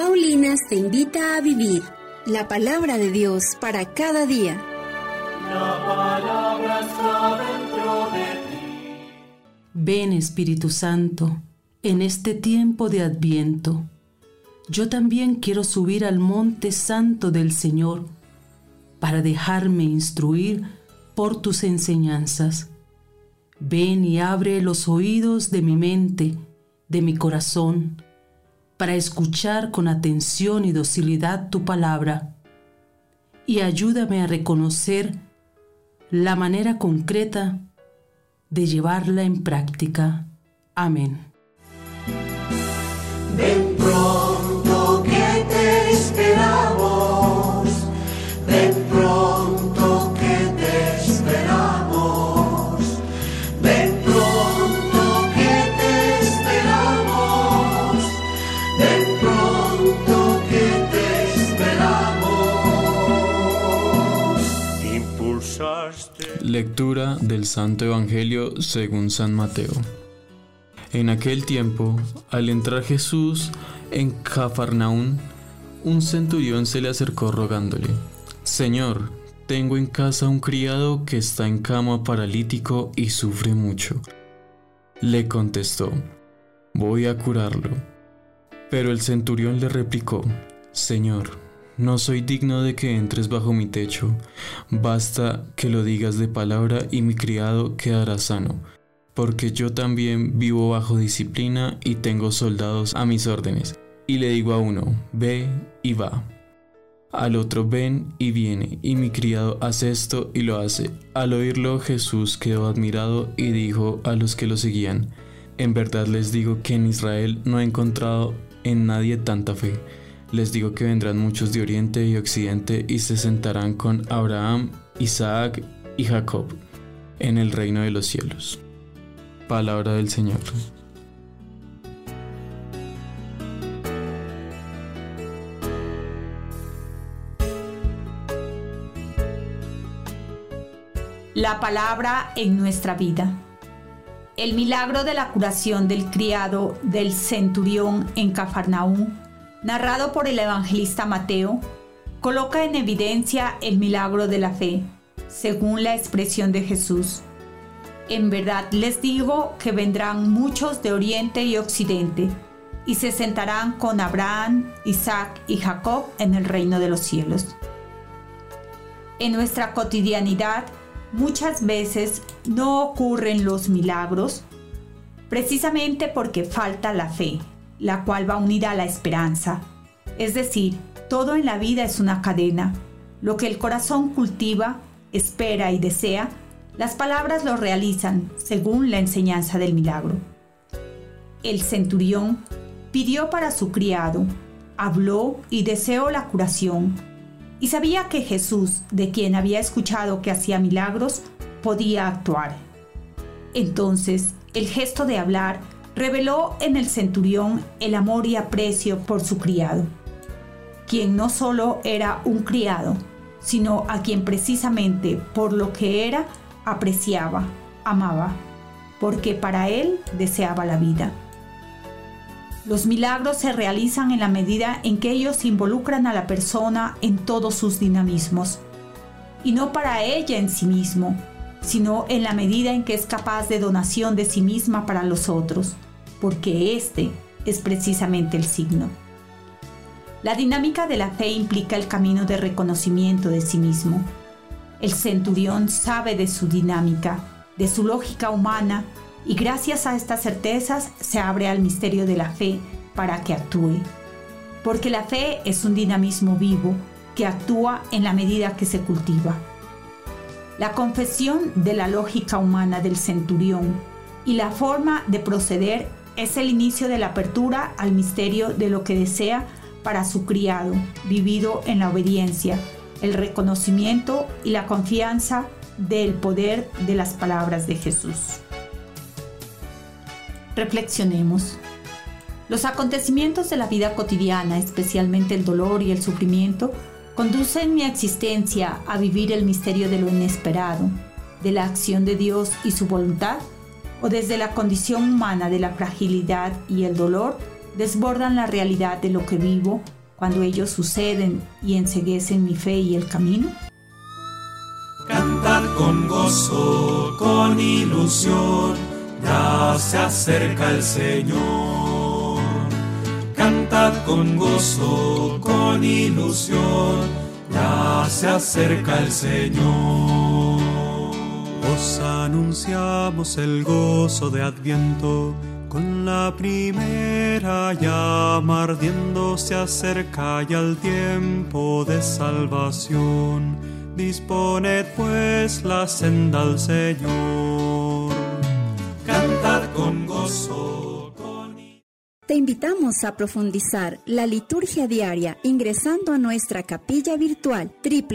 Paulinas te invita a vivir la palabra de Dios para cada día. La palabra está dentro de ti. Ven, Espíritu Santo, en este tiempo de Adviento. Yo también quiero subir al monte santo del Señor para dejarme instruir por tus enseñanzas. Ven y abre los oídos de mi mente, de mi corazón, para escuchar con atención y docilidad tu palabra, y ayúdame a reconocer la manera concreta de llevarla en práctica. Amén. Ven pronto que te esperamos, ven pronto que te esperamos, ven pronto que te esperamos, ven pronto que te esperamos. Impulsaste. Lectura del Santo Evangelio según San Mateo. En aquel tiempo, al entrar Jesús en Cafarnaún, un centurión se le acercó rogándole: Señor, tengo en casa un criado que está en cama paralítico y sufre mucho. Le contestó: voy a curarlo. Pero el centurión le replicó: Señor, no soy digno de que entres bajo mi techo. Basta que lo digas de palabra y mi criado quedará sano, porque yo también vivo bajo disciplina y tengo soldados a mis órdenes. Y le digo a uno: ve, y va. Al otro: ven, y viene. Y mi criado hace esto y lo hace. Al oírlo, Jesús quedó admirado y dijo a los que lo seguían: en verdad les digo que en Israel no he encontrado en nadie tanta fe. Les digo que vendrán muchos de oriente y occidente y se sentarán con Abraham, Isaac y Jacob en el reino de los cielos. Palabra del Señor. La palabra en nuestra vida. El milagro de la curación del criado del centurión en Cafarnaún, narrado por el evangelista Mateo, coloca en evidencia el milagro de la fe, según la expresión de Jesús. En verdad les digo que vendrán muchos de oriente y occidente, y se sentarán con Abraham, Isaac y Jacob en el reino de los cielos. En nuestra cotidianidad, muchas veces no ocurren los milagros, precisamente porque falta la fe, la cual va unida a la esperanza. Es decir, todo en la vida es una cadena. Lo que el corazón cultiva, espera y desea, las palabras lo realizan según la enseñanza del milagro. El centurión pidió para su criado, habló y deseó la curación, y sabía que Jesús, de quien había escuchado que hacía milagros, podía actuar. Entonces, el gesto de hablar reveló en el centurión el amor y aprecio por su criado, quien no solo era un criado, sino a quien precisamente por lo que era, apreciaba, amaba, porque para él deseaba la vida. Los milagros se realizan en la medida en que ellos involucran a la persona en todos sus dinamismos, y no para ella en sí mismo, sino en la medida en que es capaz de donación de sí misma para los otros, porque este es precisamente el signo. La dinámica de la fe implica el camino de reconocimiento de sí mismo. El centurión sabe de su dinámica, de su lógica humana, y gracias a estas certezas se abre al misterio de la fe para que actúe. Porque la fe es un dinamismo vivo que actúa en la medida que se cultiva. La confesión de la lógica humana del centurión y la forma de proceder es el inicio de la apertura al misterio de lo que desea para su criado, vivido en la obediencia, el reconocimiento y la confianza del poder de las palabras de Jesús. Reflexionemos. Los acontecimientos de la vida cotidiana, especialmente el dolor y el sufrimiento, conducen mi existencia a vivir el misterio de lo inesperado, de la acción de Dios y su voluntad, o desde la condición humana de la fragilidad y el dolor, desbordan la realidad de lo que vivo cuando ellos suceden y enceguecen mi fe y el camino? Cantad con gozo, con ilusión, ya se acerca el Señor. Cantad con gozo, con ilusión, ya se acerca el Señor. Os anunciamos el gozo de Adviento, con la primera llama ardiendo se acerca ya el tiempo de salvación. Disponed pues la senda al Señor. Cantad con gozo. Te invitamos a profundizar la liturgia diaria ingresando a nuestra capilla virtual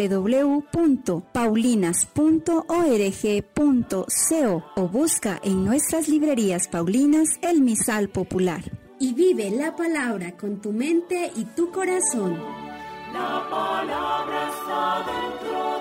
www.paulinas.org.co o busca en nuestras librerías paulinas el misal popular. Y vive la palabra con tu mente y tu corazón. La palabra está dentro